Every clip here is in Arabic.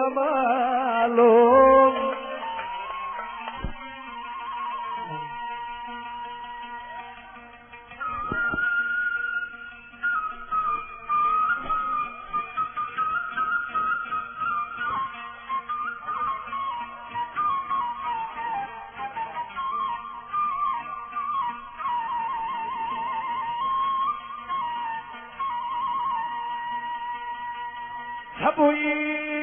معلوم ابوي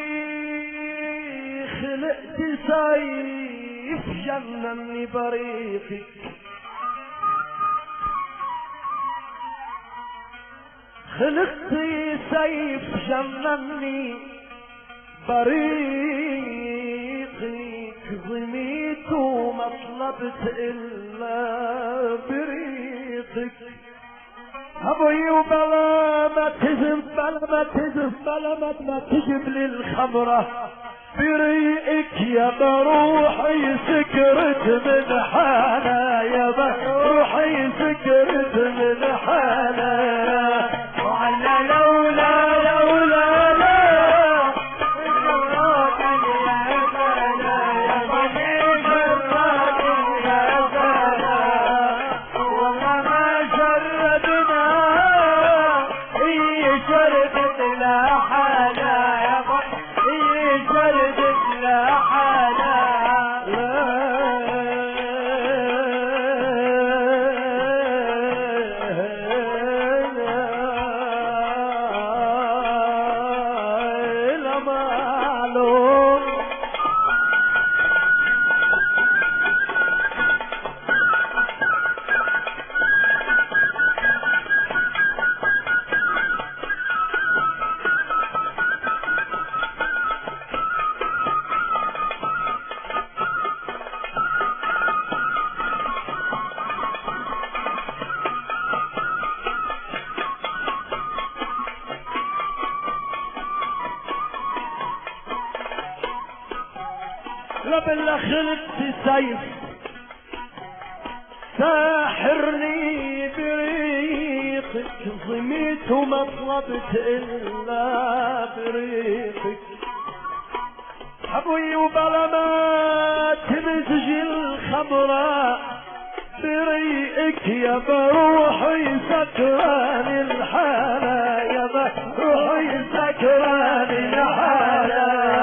خلقت سيف جنني بريقك خلقت سيف جنني بريقك ظميت وما طلبت الا بريقك ابوي وبلا ما تجب بلا ما تجب لي الخمرة بريقك يا بروحي سكرت من حالة يا بروحي سكرت من حالة وعلى لولا بالله خلقت سيف ساحرني بريقك ظميت وما طلبت الا بريقك ابوي وبلا ما تمزج الخمرة بريقك يا بروحي سكران الحالة يا بروحي سكران الحالة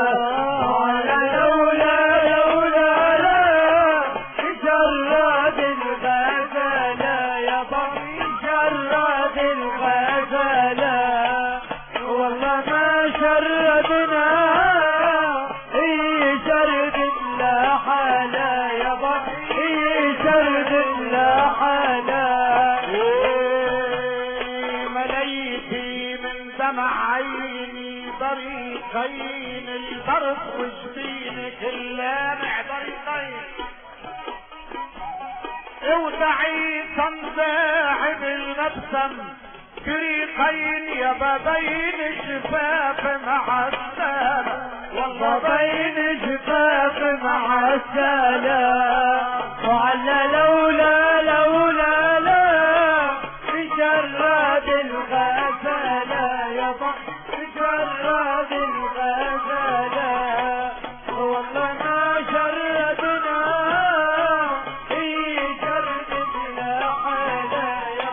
طريقين البرد وجبينك اللامع طريقين اوسعي صنداع بالمبسم طريقين يا بين شفاف مع السلام والله بين شفاف مع السلام وعلى لولا لا بجراد الغزالة يا جراد الغزالة والله ما شردنا شردنا حالة يا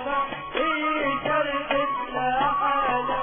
شردنا حالة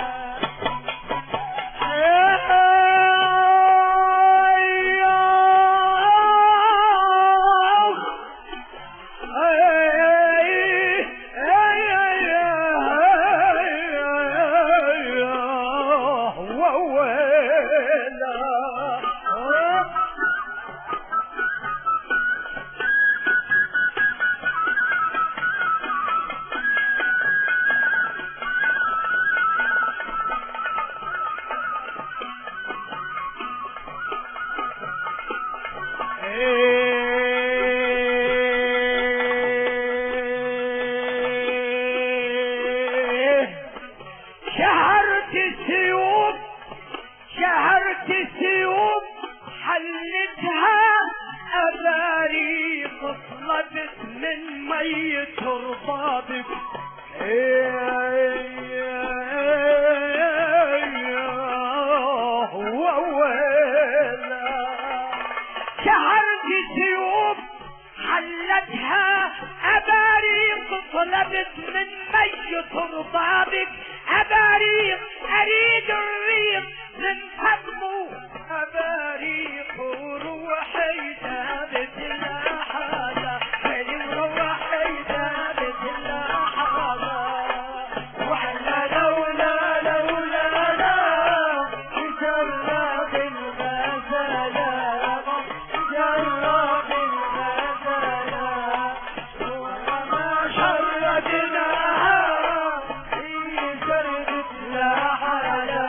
شهرت السيوف حلتها أباريق طلبت من ميت ربابك ولدت من مي تربابك اباريق اريد الريق من فمه اباريق وروحي ثابت الحالة وروحي ثابت الحالة وعلى لولا لا جرب المثلا جرب المثلا وما شردناها هي شردت لحالة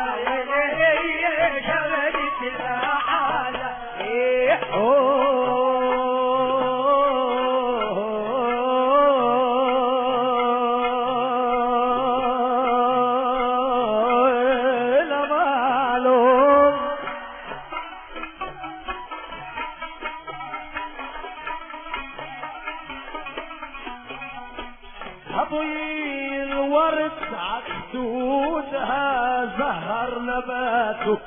شردت لحالة حبي الورد عكسودها زهر نباته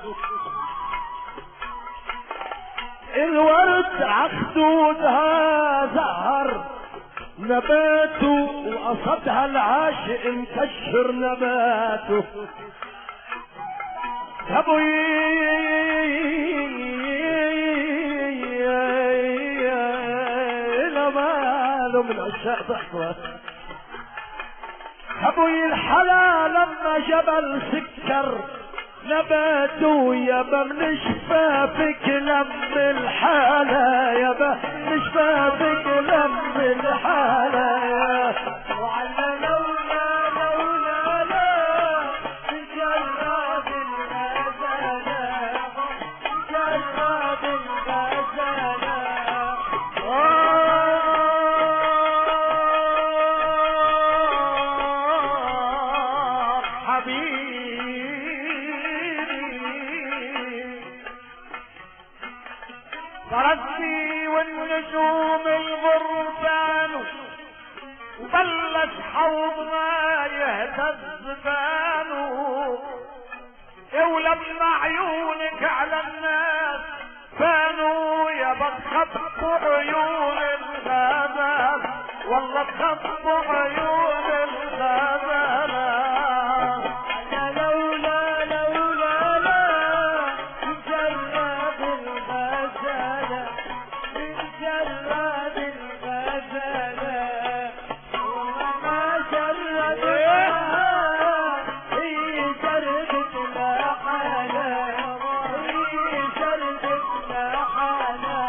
الورد عكسودها زهر نباته وقصدها العاشق مكشر نباته ماله من عشاق ضحكة ابوي الحلا لما جبل سكر نباته يابا من شفافك لم الحالة يابا من شفافك لم الحالة وعلى لولا لا جرب المثلا جرب المثلا فرسي والنجوم الغربان وبلش حوضنا يهتز بانه ولما عيونك على الناس بانوا يا بتخطف عيون الغزال والله تخطف عيون الغزال لولا لا جرب الغزالة من جرب الغزالة وما جردها هي جردت لحالة هي جردت لحالة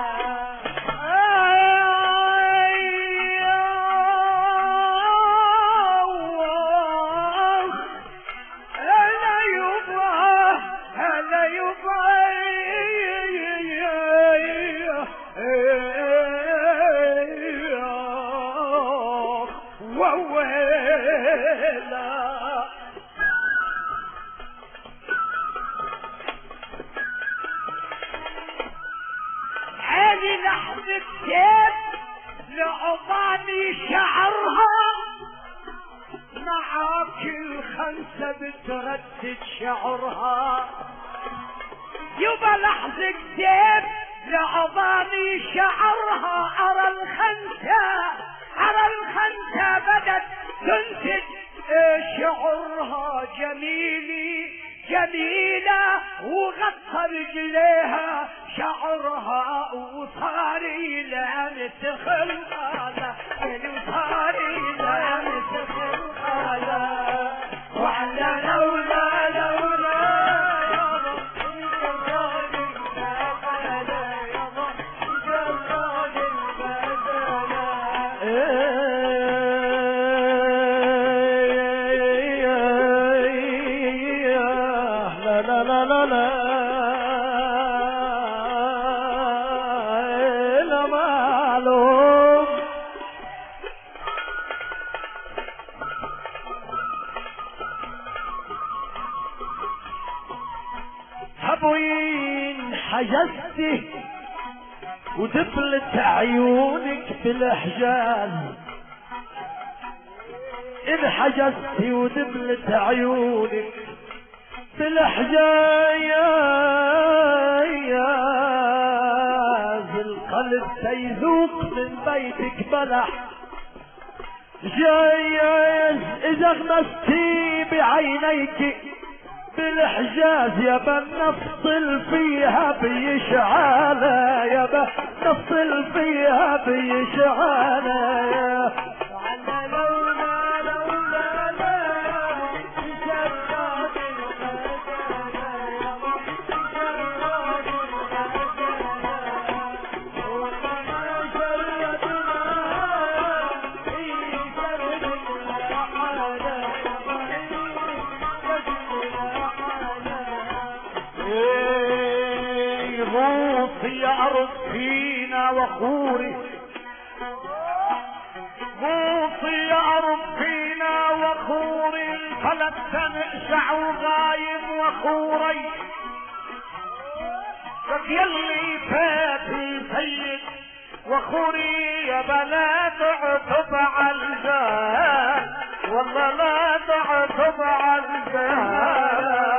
عيني لحظة كيف لعظامي شعرها معاك الخنسة بتردد شعرها يبا لحظة كيف لعظامي شعرها أرى الخنسة بدت تنتج شعرها جميلة وغطى رجليها شعرها وصاري لامس خلقها وصاري لامس خلقها وعلى لولا وين حجزتي ودبلت عيونك بالحجاز، إذ حجزتي ودبلت عيونك بالحجاز، القلب سيذوق من بيتك بلح جايز اذا غمستي بعينيك بالحجاز يابا نفصل فيها بيشعالة، يابا نفصل فيها بيشعالة. يا أرض فينا وخوري، غوصي يا أرض فينا وخوري، الفلك تنقشع وغايب وخوري، لك يلي فاتي سيد وخوري، يا بلا تعتب عالجاه، والله لا تعتب عالجاه.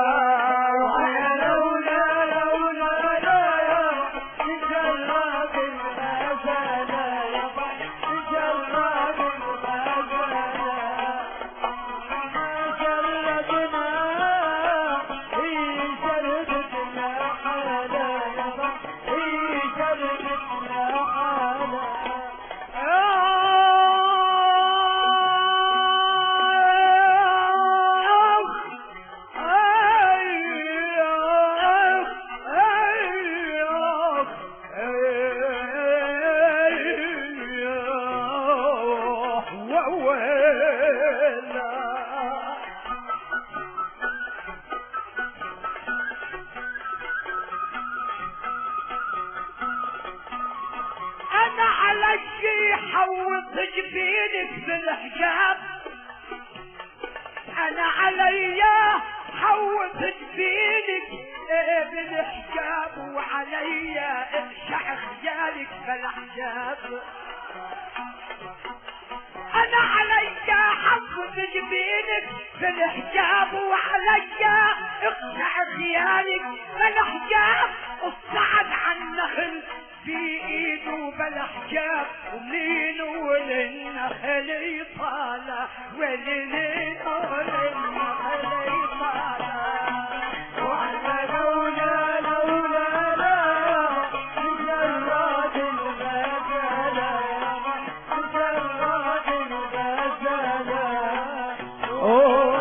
حوط جبينك بالحجاب، انا عليا حوط جبينك بالحجاب، وعليا اقشع خيالك بالحجاب، انا عليا حوط جبينك بالحجاب، وعليا اقشع خيالك بالحجاب، الصعد عن النخل في ايده بالحجاب، ومنين وللنخل يطالع، وللين وللنخل يطالع، وعلى لولا لولا لا مجرد الغزالة، مجرد الغزالة.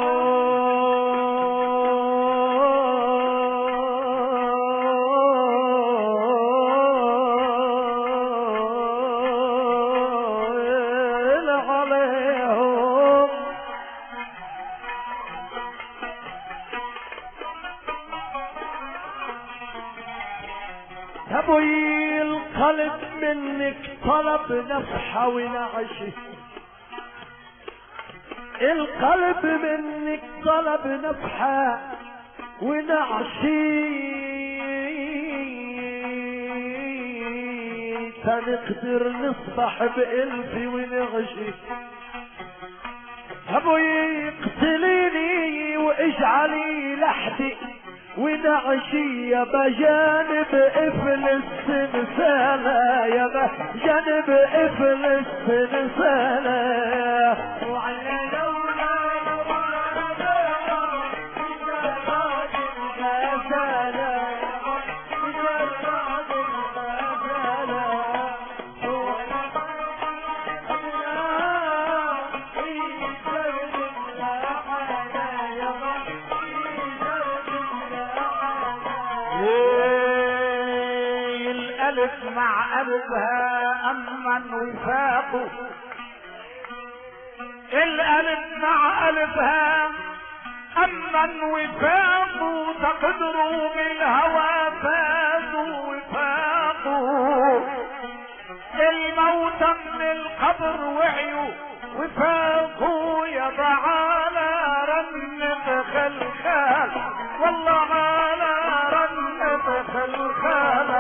ابوي القلب منك طلب نفحة ونعشي، القلب منك طلب نفحة ونعشي، تنقدر نصبح بقلبي ونغشي، ابوي اقتليني واجعلي لحدي ونعشي، يا بجانب افلس نسالة، يا بجانب افلس نسالة، وعلى لولا الألف مع ألفها أمن وفاقه، الألف مع ألفها أمن وفاقه، تقدروا بالهوى فازوا وفاقوا، الموت من القبر وعيوا وفاقوا، يا على رنة خلخال، والله على رنة خلخال.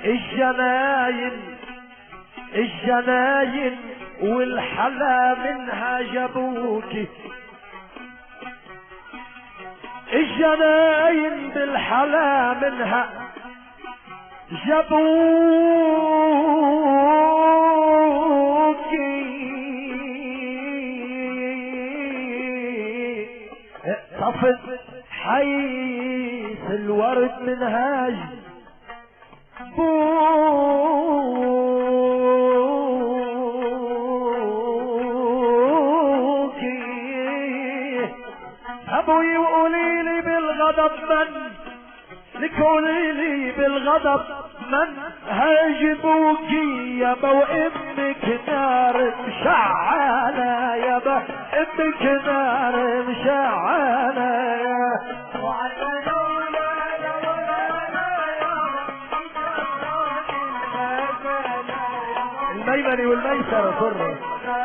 الجناين والحلا منها جابوكي، الجناين بالحلا منها جابوكي، طفت حيث الورد منها جابوكي. ابوي وقولي لي بالغضب من لك، قولي لي بالغضب من هاجبوكي يابا، وامك نار مشعلة يابا، امك نار مشعلة. الميمن والميسر سر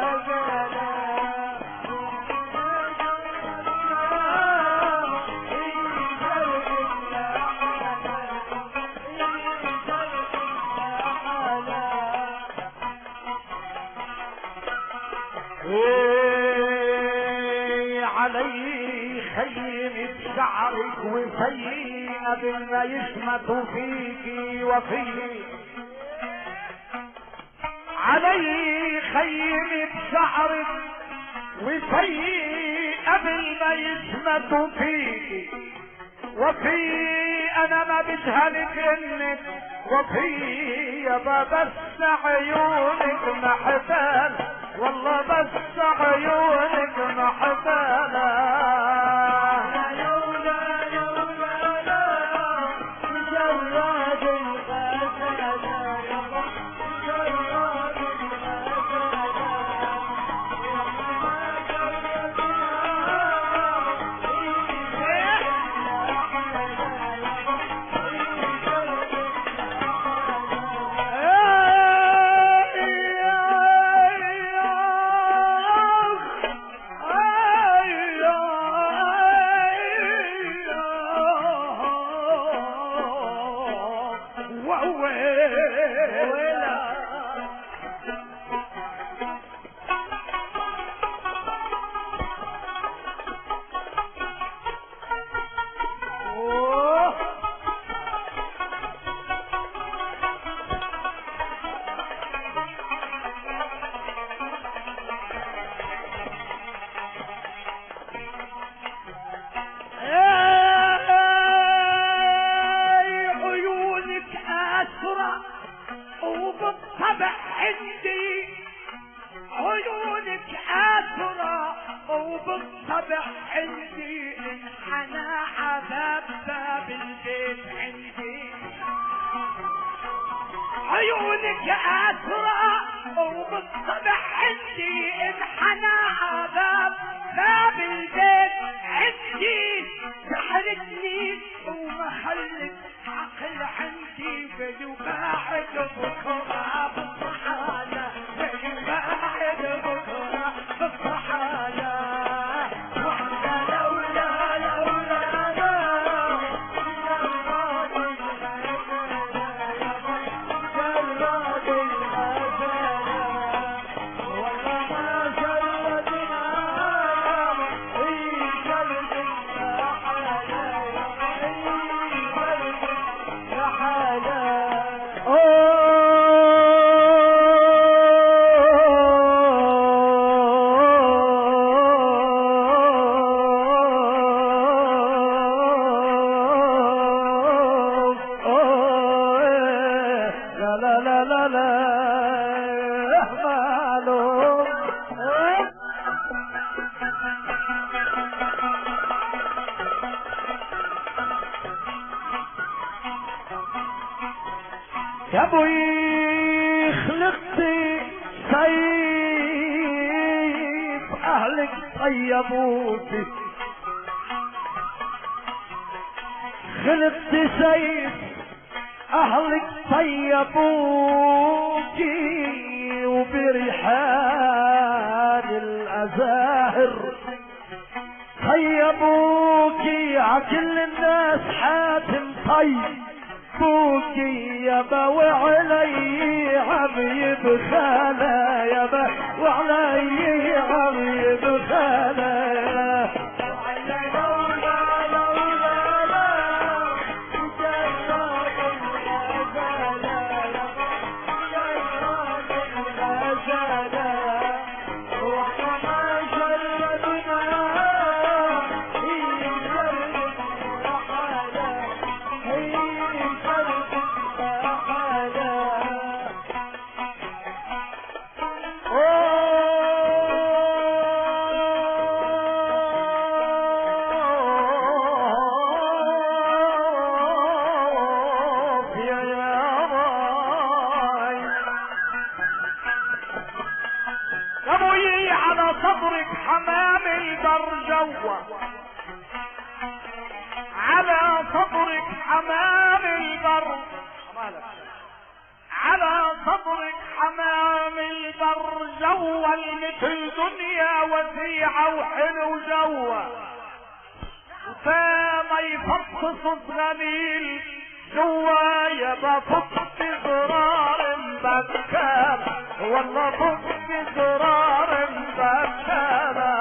علي خيم بشعرك وسيئة بما يشمت فيكي وفيه، علي خيم بشعرك وفي قبل ما يشمت فيكي وفي انا ما بجهلك انك وفي يابا، بس عيونك محتال والله، بس عيونك محتالة. وبالطبع عندي عيونك آثرة، وبالطبع عندي انحنى عذاب باب البيت عندي، عيونك آثرة وبالطبع عندي انحنى عذاب باب البيت عندي، سحرتني وما خلت عقل عندي، بدو باعد بكرة بالصحالة، بدو باعد بكرة بالصحالة. يا ابوي خلقتي سيف اهلك طيبوكي، خلقتي سيف اهلك طيبوكي، وبريحان الازاهر طيبوكي، عكل الناس حاتم طيب بوكي يابا وعلي عم يبخاله يابا وعلي عم يبخاله صدرك حمام البر جوا على صدرك حمام البر على صدرك حمام البر جوا مثل دنيا وسيعة وحلو جوا وسام يفصص غليل جوا يبا فك زرار مبكر والله فك زرار مبكر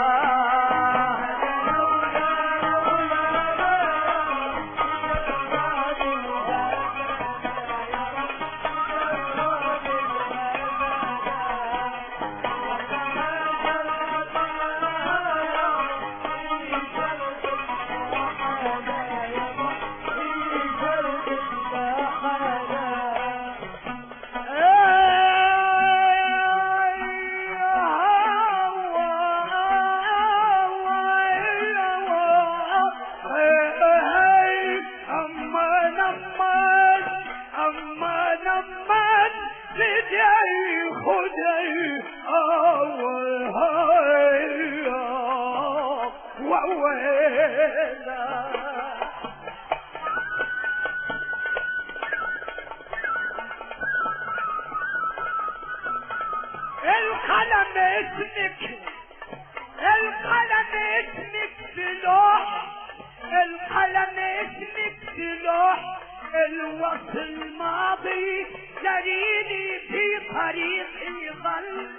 القلم اسمك القلم اسمك سلاح القلم اسمك سلاح الوقت الماضي جريني في طريقي ظل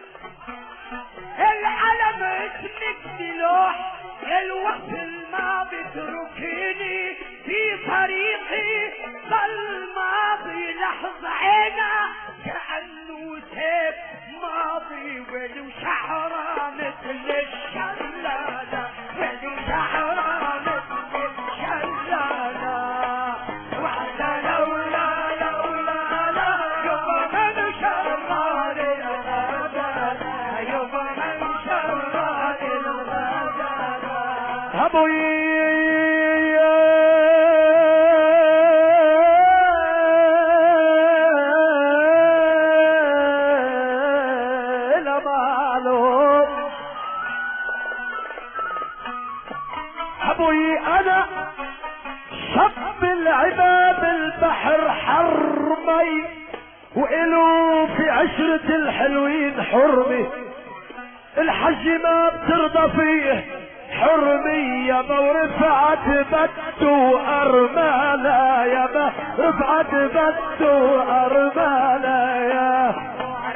القلم اسمك سلاح الوقت الماضي تركيني في طريقي ظل ماضي لحظة عينه كأنه سيف ماضي ولو شعره مثل الشلالة ولو شعره مثل الشلالة وعلى لولا لا يبقى من شرار الغزالة يبقى من شرار الغزالة أبوي انا شط العباب البحر حرمي وإلو في عشرة الحلوين حرمي الحج ما بترضى فيه حرمي يابا ورفعت بدو أرمالا يابا رفعت بدو أرمالا يا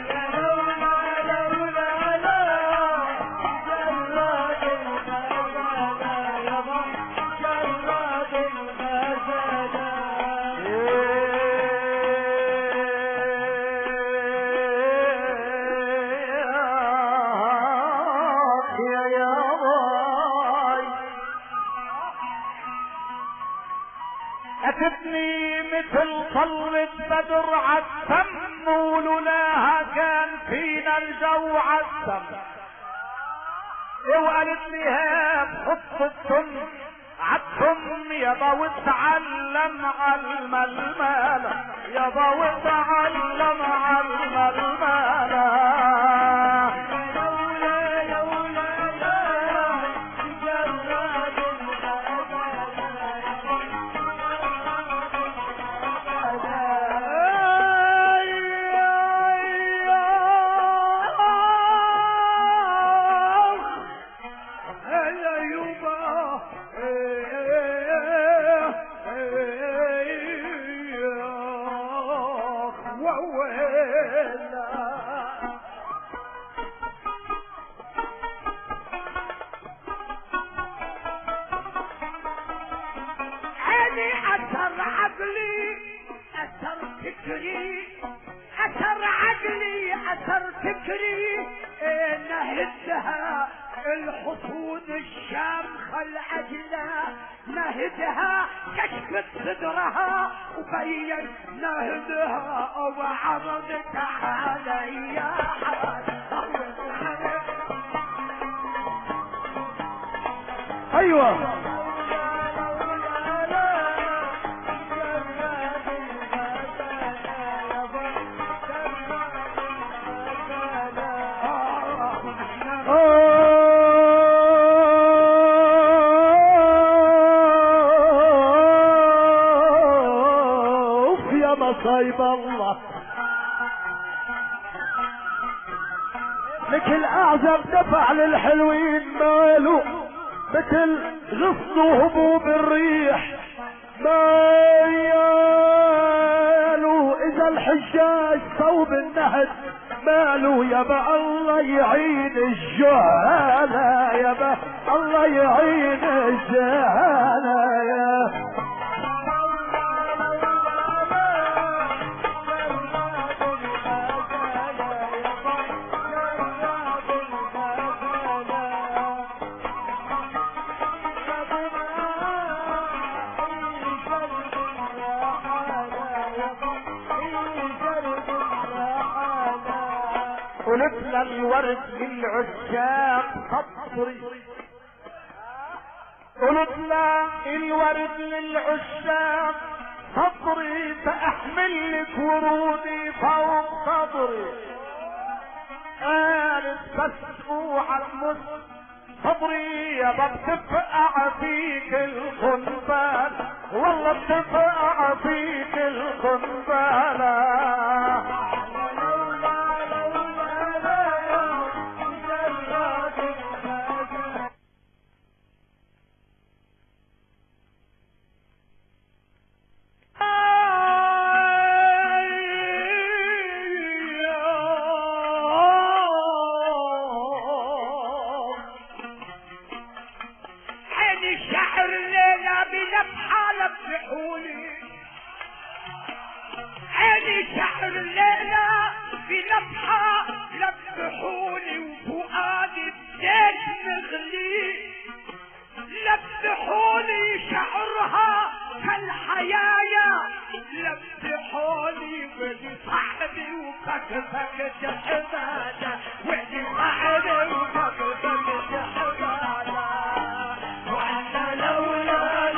أتتني مثل طلة بدر عالتم ولولاها كان فينا الجو عالتم وقالت لي هاب خط التم عالتم يابا وتعلم علم المال يابا وتعلم علم المال نهدها الحصون الشامخة العجلة، نهدها كشفت صدرها وبين نهدها وعرضت علي ايوه مصايب الله لك الاعزب دفع للحلوين ماله مثل غصن وهبوب الريح ماله اذا الحجاج صوب النهد ماله يابا الله يعين الجهالة يابا الله يعين الجهالة يا قلبنا الورد للعشاق سطري، قلبنا الورد للعشاق سطري، فاحمل لك ورودي فوق صدري، قالت مسموع المس صبري يابا بتفقع فيك الخنبال، والله بتفقع فيك الخنبال. عيني شعر الليلة بنفحة لبحوني وفؤادي بديت نغلي، لبحوني شعرها كالحيايا، لبحوني ودي صاحبي وكتفك جحمانة، ودي صاحبي وكتفك جحمانة، وانا لولا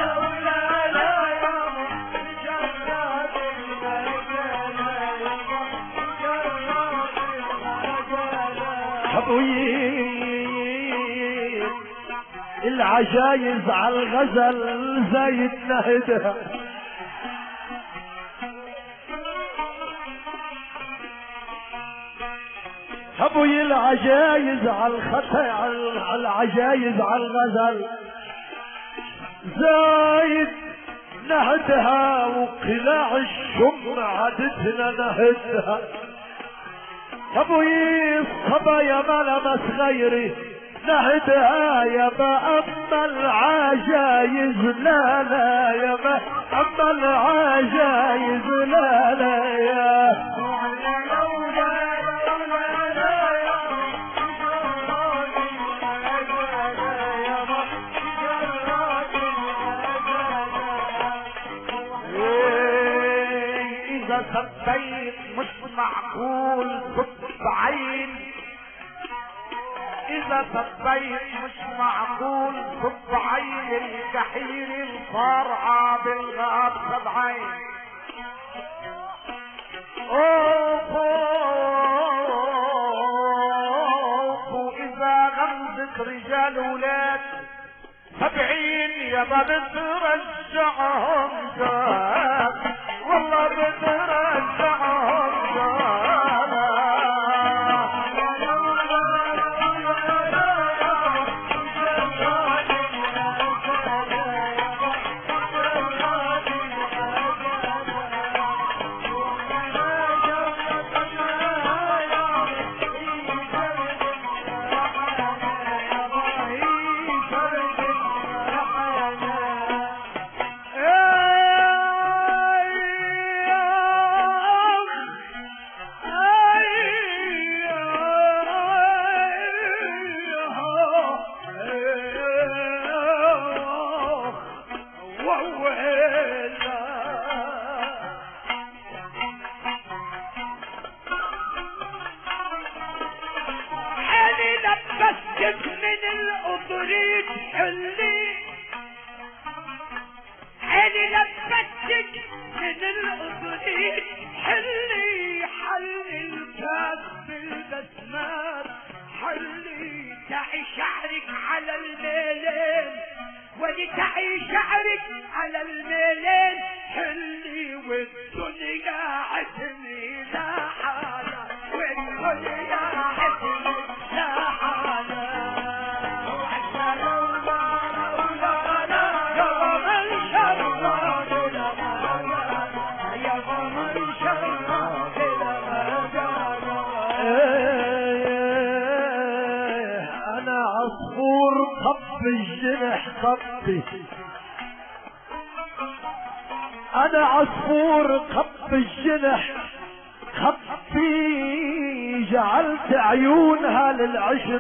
العجايز على الغزل زايد نهدها، ابوي العجايز على الخطا على العجايز على الغزل زايد نهدها، وقلاع الشم عدتنا نهدها، ابوي الصبايا ما لمس غيري نهدها يابا، اما العجايز لا لا يابا، اما العجايز لا لا يا اذا سبيت مش معقول صدق عين، اذا سبيت مش معقول صب عين الجحيم الفارعة بالغاب سبعين، اوف واذا غمزت رجال ولاد 70 يابا بترجعهم جاب، والله بترجعهم جاب. الجنح خطي، انا عصفور خط الجنح خطي، جعلت عيونها للعشق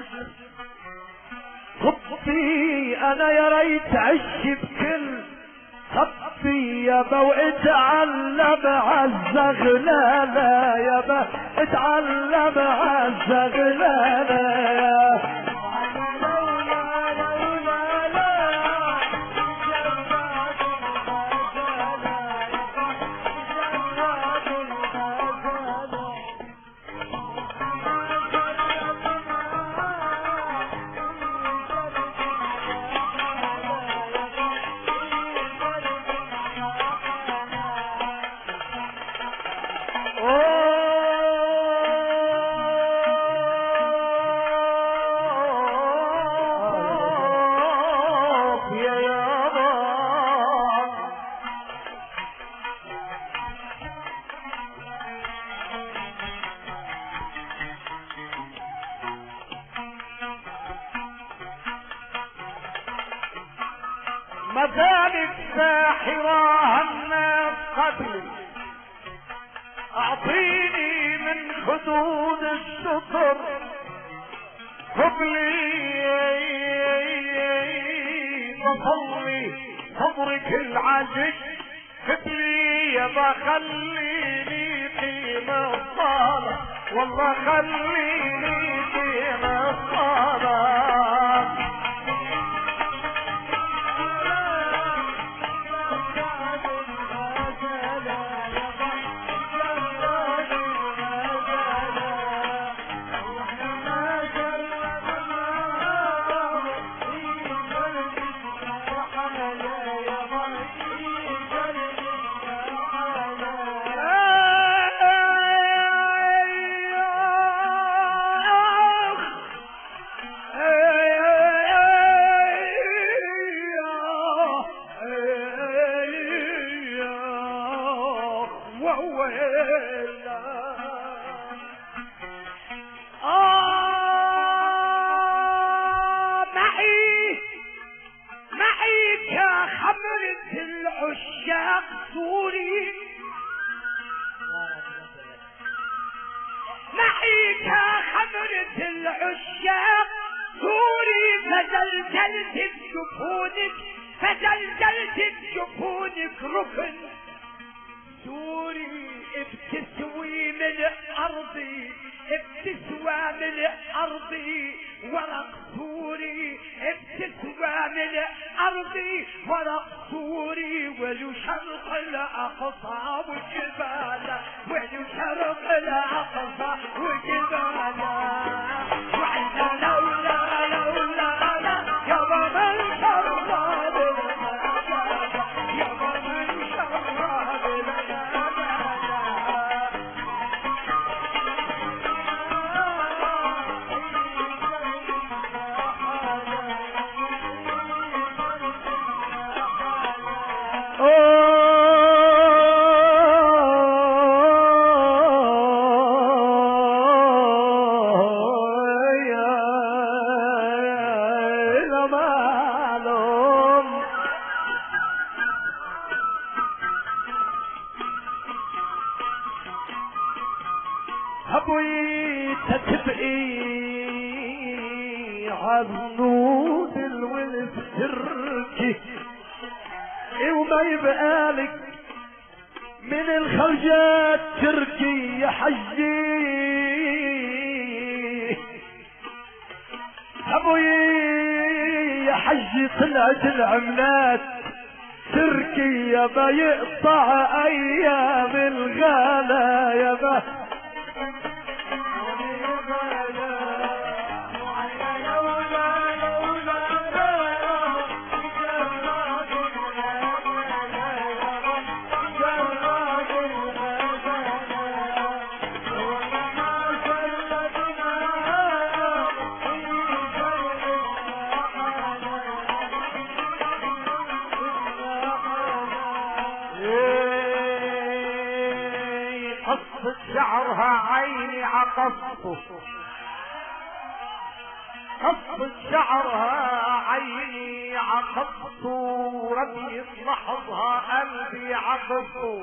خطي، انا يا ريت عش بكل خطي يابا واتعلم عالزغلالة يابا اتعلم عالزغلالة. مذالك ساحرة الناس قتل، اعطيني من خدود الشطر قبلي بصلي صبرك العجج قبلي يابا خليني قيمة الصلاة، والله خليني قيمة الصلاة. فزلزلت بجفونك ركن سوري، بتسوي من ارضي، بتسوى من ارضي ورق سوري، بتسوى من ارضي ورق سوري، ولو شرق الاقصى والجبال، ولو شرق الاقصى والجبال، وعندنا لولا لولا لا يا بابا ابوي تتبقي عالنود الولد تركي، وما يبقالك من الخرجات تركي يا حجي، ابوي يا حجي طلعت العملات تركي يابا يقطع ايام الغلا يابا. قصة شعرها عيني عقصته، قصة شعرها عيني عقبت ربي يصلحها قلبي عقبته.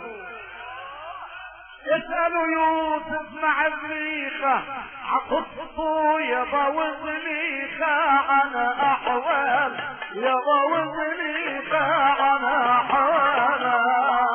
اسألوا يوسف مع زليخة عقبته يابا وزليخة على احوال يابا وزليخة على احوال.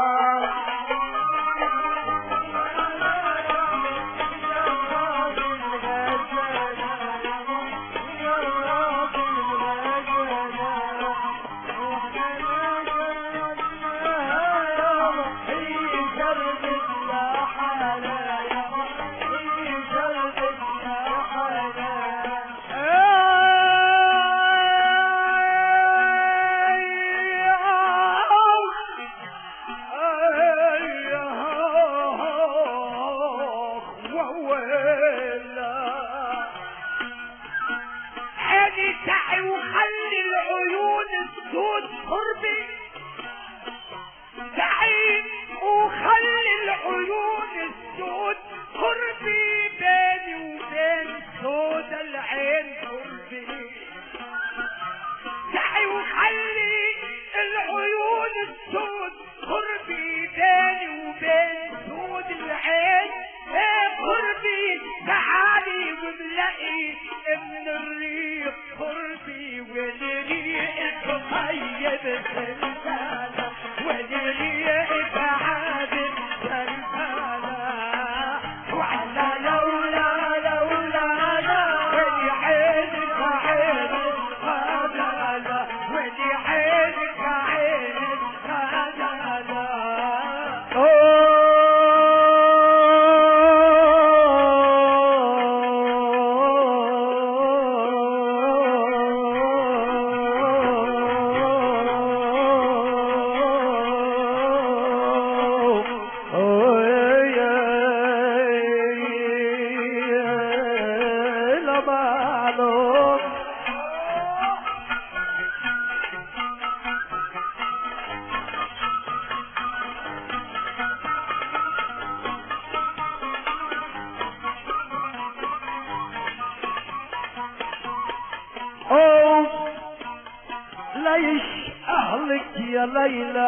ليش اهلك يا ليلى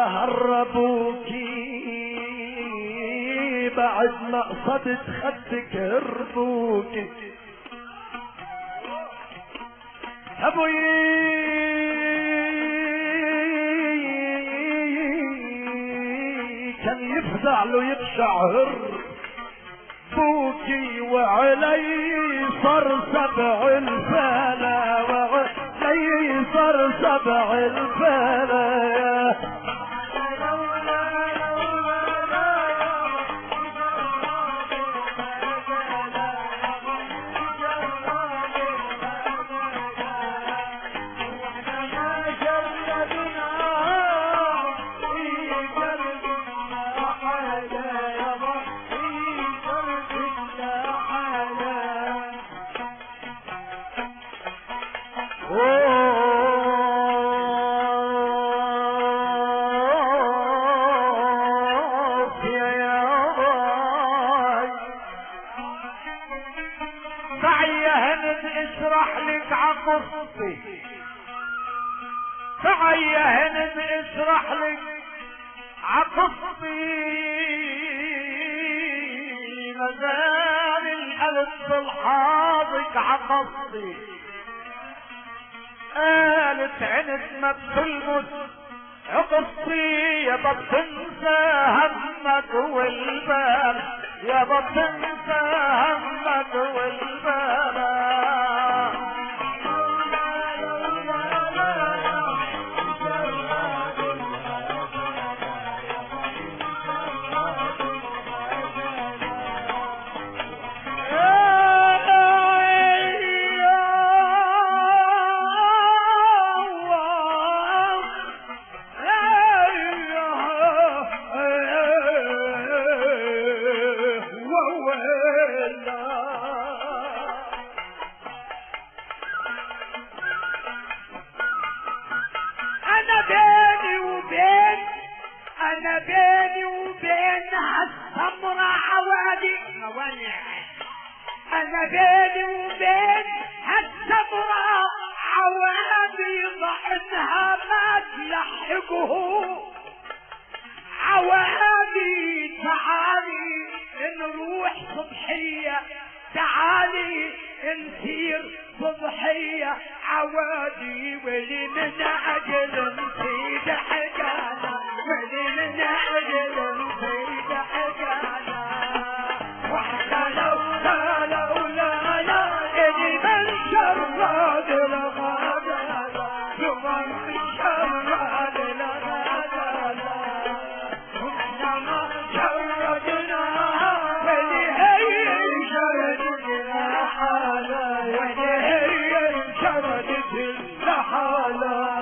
هربوكي بعد ما قصدت خدك هربوكي. ابوي كان يفزع له يقشعر بوكي وعلي صار 7 الفلا وعلي صار 7 الفلا. تعي هند اشرح لك عقصتي مازال القلب الحاضك عقصتي. قالت عند ما بتلمس عقصتي يا بتنسى همك والبال يا بتنسى همك والبال. أنا بيني وبينها السمرة عوادي. أنا بيني وبينها السمرة عوادي ضعنها ما تلحقه، عوادي تعالي نروح صبحية، تعالي نسير صبحية، عوادي ولي من أجل نسيد حقانا، ولي من أجل نسيد حقانا، وحنا لولا لولا لا إلي من شرد الغدانا، يوم شرد الغدانا، وحنا ما شردنا ولي هي شردنا حالا، ولي هي شردنا حالا.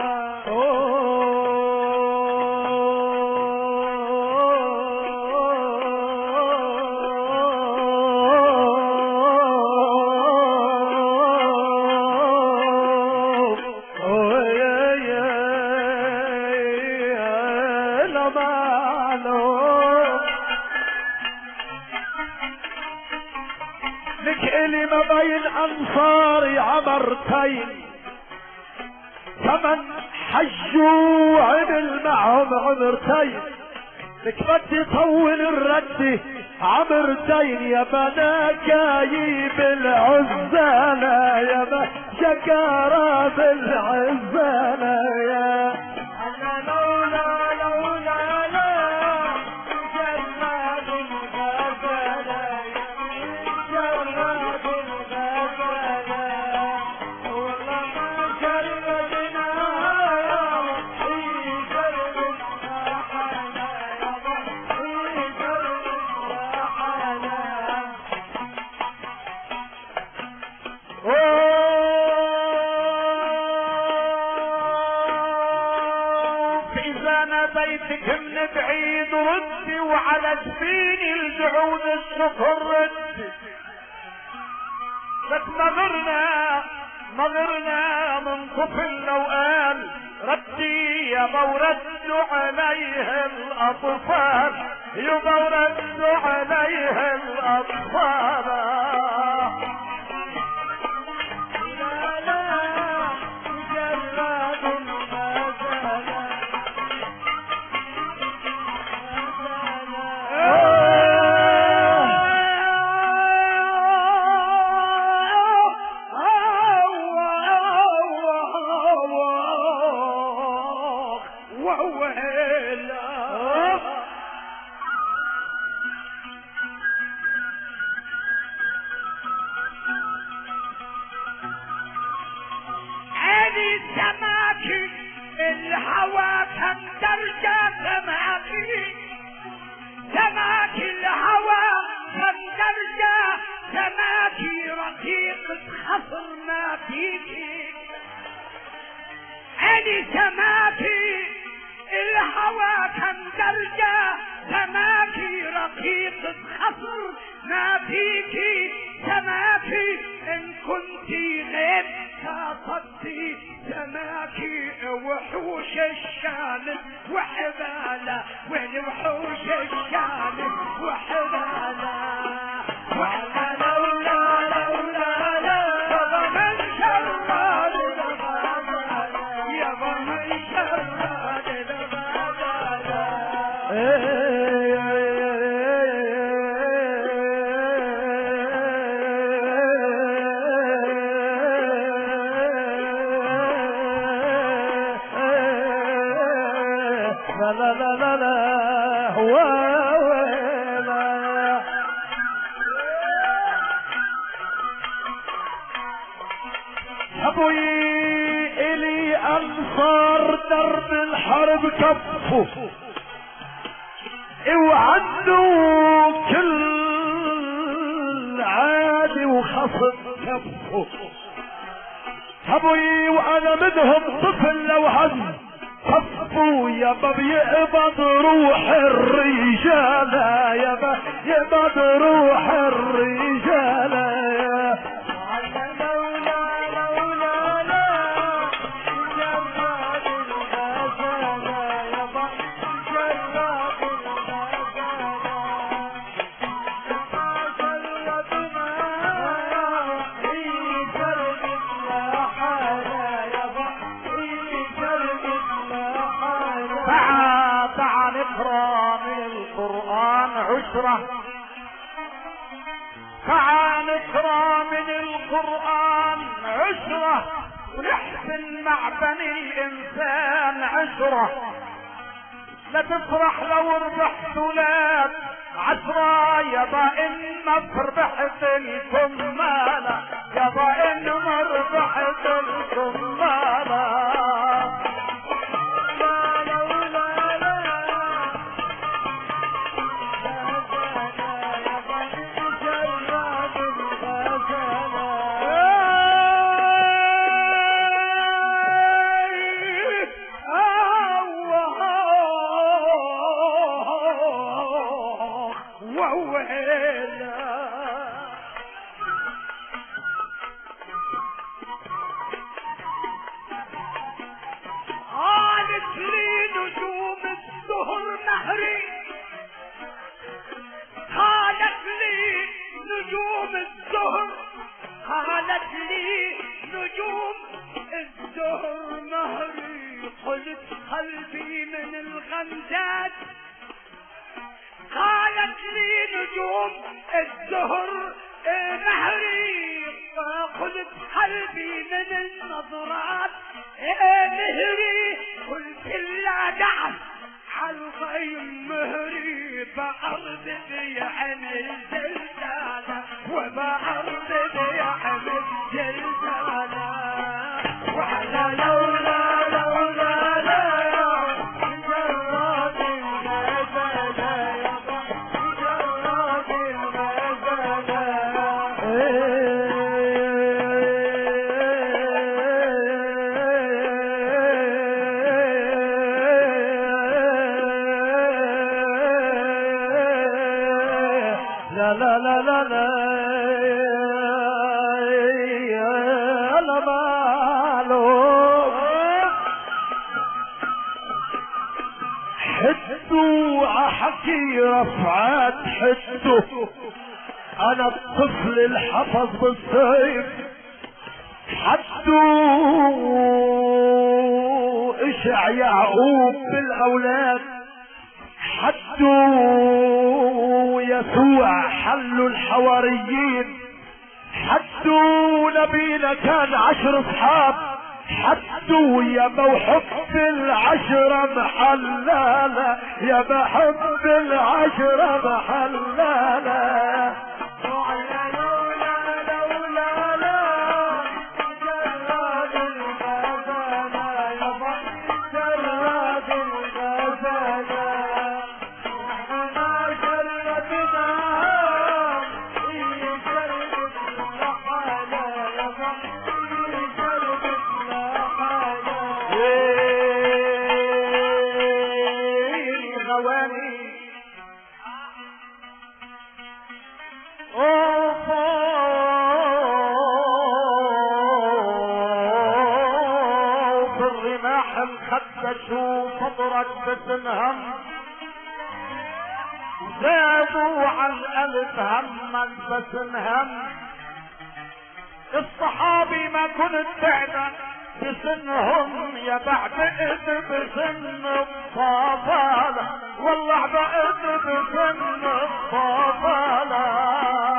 لك إلي ما بين أنصاري عمرتين، فمن حجوا عمل معهم عمرتين، لك بدي طول الرد عمرتين، يا بنا كايب العزالة، يا بنا شكارة بالعزالة، يا أنا لولا لولا لا جراد الغزالة، جراد الغزالة، والله ما جردنا في جردنا حالا، في جردنا حالا. إذا ناديتك من بعيد ردي، وعلى سفيني الجعود الشكر ردي، لك مغرنا من طفل لو قال ردي، يابا وردوا عليه الأطفال، يابا وردوا عليه الأطفال. سماكي الهوى كم درجة، سماكي سماكي الهوى كم درجة، سماكي رقيقة خصر ما فيكي، أني سماكي الهوى كم درجة، سماكي رقيقة خصر ما فيكي، سماكي إن كنتي غيب كاطتي، سماكي وحوش الشام وحبالة، والوحوش الشام وحبالة، وعلى لولا لولا لا من شرد الغزالة، يا من شرد الغزالة. لا لا لا لا هو ولا ابوي الي انصار درب الحرب كفوا، وعنده كل عادي وخصم كفوا، ابوي وانا منهم طفل لو هز صفوا، يابا بيقبض روح الرجال، يابا يقبض روح الرجال، لولا لولا لا جراد الغزالة، يابا جراد الغزالة، جردنا في جردنا حالا، القرآن عشرة، فعانقرا من القرآن عشرة، ونحسن مع بني الإنسان عشرة. لا تفرح لو ربحت ولاد عشرة، يابا إن ما ربحت الكمالة، يابا إن ما ربحت الكمالة. قالت لي نجوم الزهر نهري، قلت قلبي من الغمزات. قالت لي نجوم الزهر نهري، قلت قلبي من النظرات مهري. قلت لا دعم عالغيم مهري، بعرض بيعمل زلزالة، وبعرض بيعمل زلزالة. وعلى لولا لولا لا مجرد الغزالة، يابا مجرد لا لا لا لا لا لا مالو حدو عحكي رفعات حدو. انا الطفل الحفظ بالسيف حدو اشع يعقوب بالاولاد حدو يسوع حلوا الحواريين حدو نبينا كان 10 اصحاب حدو يا محب العشرة محلالة يا محب العشرة محلالة. خدشوا صدرك بتنهم زادوا على الألف همك بس انهم. الصحابي ما كنت بعدك بسنهم يا بعتقد بسن الطفالة والله بعتقد بسن الطفالة.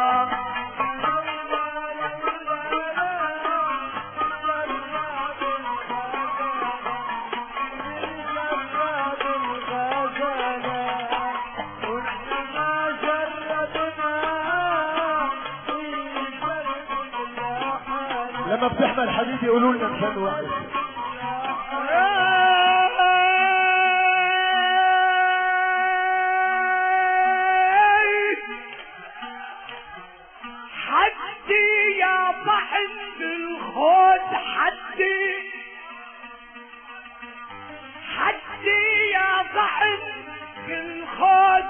لما بتحمل حديد يقولوا لنا مشان واحد. حدي يا طحن بالخود حدي حدي يا طحن بالخود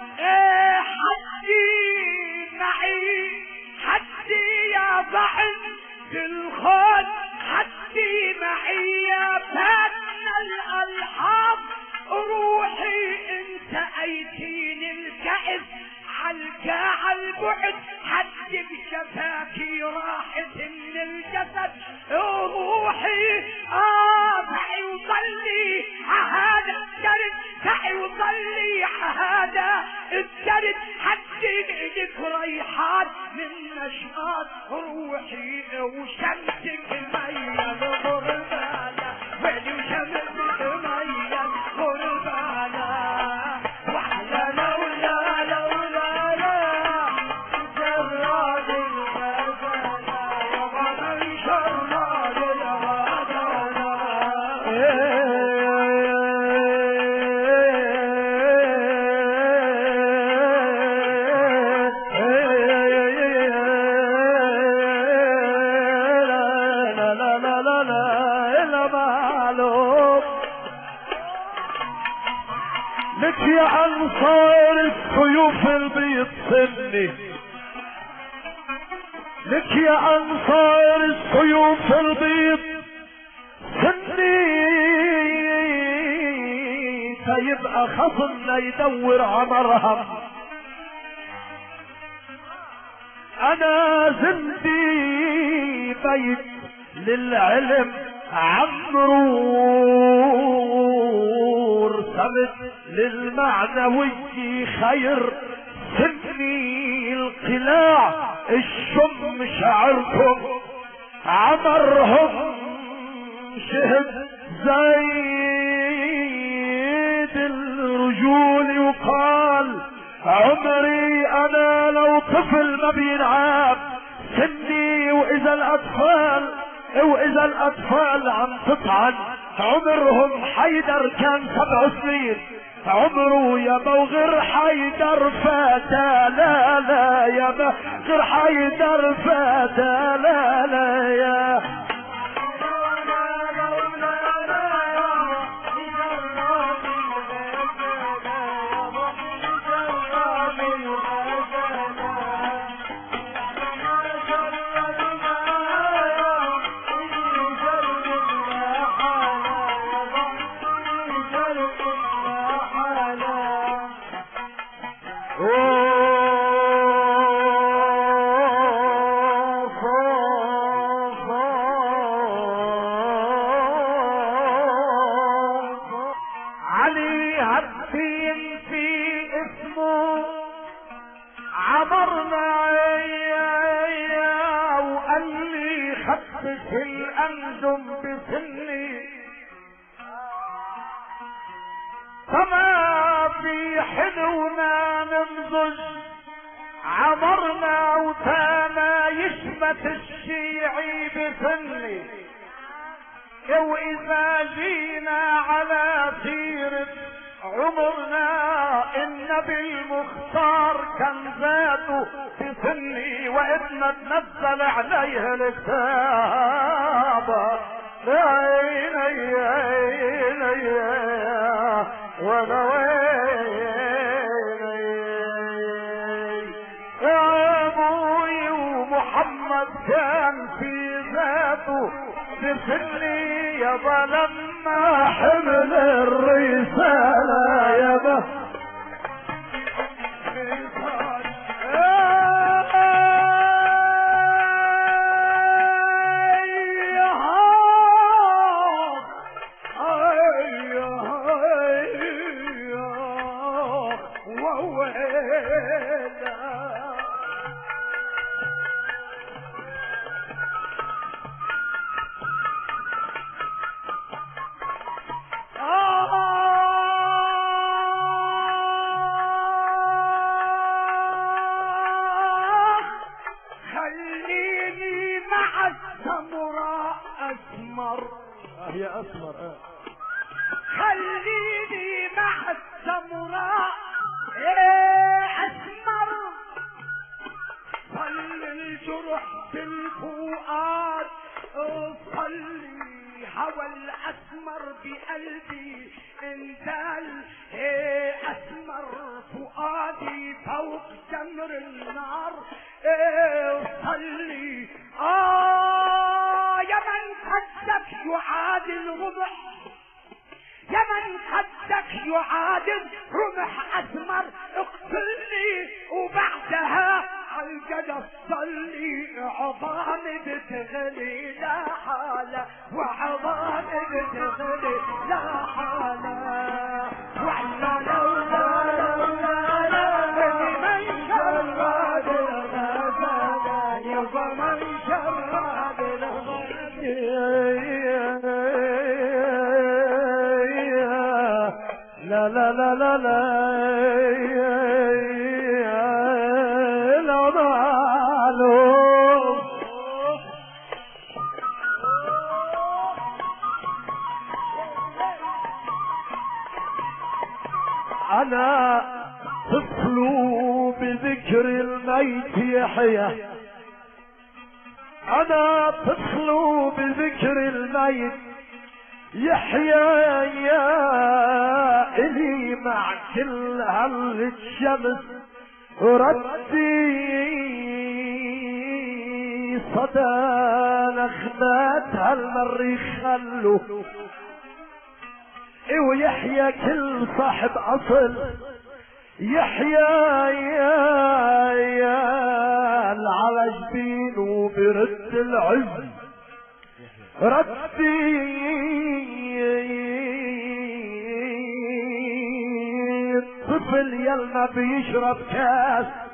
حدي معي حدي يا طحن بالخود حدي معي يا فاتن الألحاظ روحي انت ايتين الكأس عالكاع البعد حدي بشفاكي راحت من الجسد روحي تعي وصلي هذا الدرب تعي وصلي هذا اتجرت حدين ايدك ريحان من نشاط روحي وشمسك ميل غربالة ويلي وشمسك ميل غربالة وعلى لولا لولا لا جراد الغزالة ومن شراد الغزالة لك يا انصار السيوف البيض سني لك يا انصار السيوف البيض سني سيبقى خصمنا يدور عمرها انا زندي بيت للعلم عمرو ثبت للمعنوي خير سني القلاع الشم شعركم عمرهم شهد زيد الرجول وقال عمري انا لو طفل ما بينعاب سني واذا الاطفال عم تطعن عمرهم حيدر كان 7 سنين عمره يا بوغر حيدر فاتا لا لا يا بوغر حيدر فاتا لا لا يا علي هالدين في اسمه عبرنا وقال لي خفف الأنجم بسني فما في حلونا نمزج عبرنا وتانا يشمت الشيعي بسني واذا جينا على سيرة عمرنا النبي المختار كان ذاته في سني وإذنا تنزل عليه الكتاب وانا يا ابوي ومحمد كان في ذاته بسني يابا لما حمل الرسالة يابا يا اسمر خليني مع السمراء اسمر صلي الجرح بالفؤاد صلي هوى الاسمر بقلبي انزل اسمر فؤادي فوق جمر النار صلي يا من خدك يعادل رمح يا من خدك يعادل رمح اسمر اقتلني وبعدها عالجدف صلي عظامي بتغلي لا حالة وعظامي بتغلي لا حالة وعلى لولا لا لا لا لا لا لا معلوم. أنا طفل بذكر الميت يحيى، أنا طفل بذكر الميت يحيى يا إلي مع كل هالشمس ردي صدى نخمات هالمريخ خلو ويحيى كل صاحب أصل يحيى يا على جبينه برد العز ردي الطفل يلما بيشرب كاس